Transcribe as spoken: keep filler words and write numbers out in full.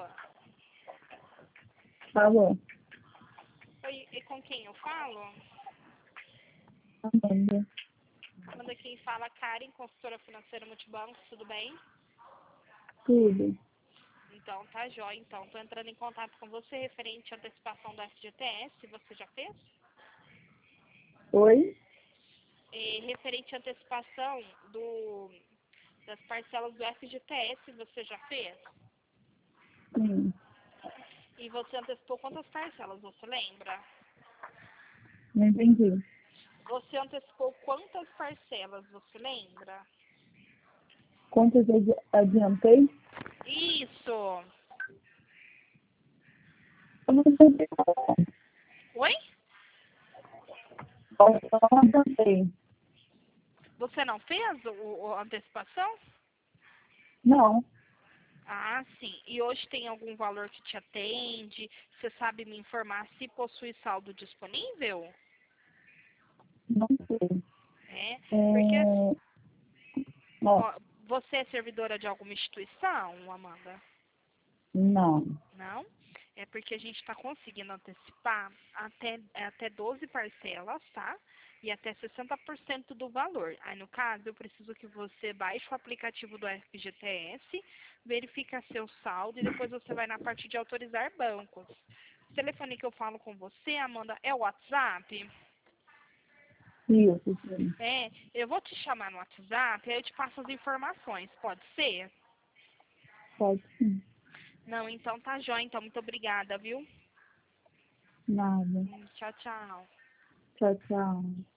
Amanda? Falou. Oi, e com quem eu falo? Amanda. Amanda, quem fala é Karen, consultora financeira Multibanco, tudo bem? Tudo. Então, tá jóia. Então, tô entrando em contato com você referente à antecipação do F G T S, você já fez? Oi? E referente à antecipação do, das parcelas do F G T S, você já fez? Sim. E você antecipou quantas parcelas, você lembra? Não entendi. Você antecipou quantas parcelas, você lembra? Quantas eu adi- adiantei? Isso! Eu não entendi. Oi? Eu não adiantei. Você não fez o, o- a antecipação? Não. Ah, sim. E hoje tem algum valor que te atende? Você sabe me informar se possui saldo disponível? Não sei. É, porque É... Ó, ó, você é servidora de alguma instituição, Amanda? não. Não? É porque a gente está conseguindo antecipar até, até doze parcelas, tá? E até sessenta por cento do valor. Aí, no caso, eu preciso que você baixe o aplicativo do F G T S, verifique seu saldo e depois você vai na parte de autorizar bancos. O telefone que eu falo com você, Amanda, é o WhatsApp? Isso, sim. É, eu vou te chamar no WhatsApp, aí eu te passo as informações, pode ser? Pode sim. Não, então tá jóia, então muito obrigada, viu? Nada. Hum, Tchau, tchau. Tchau, tchau.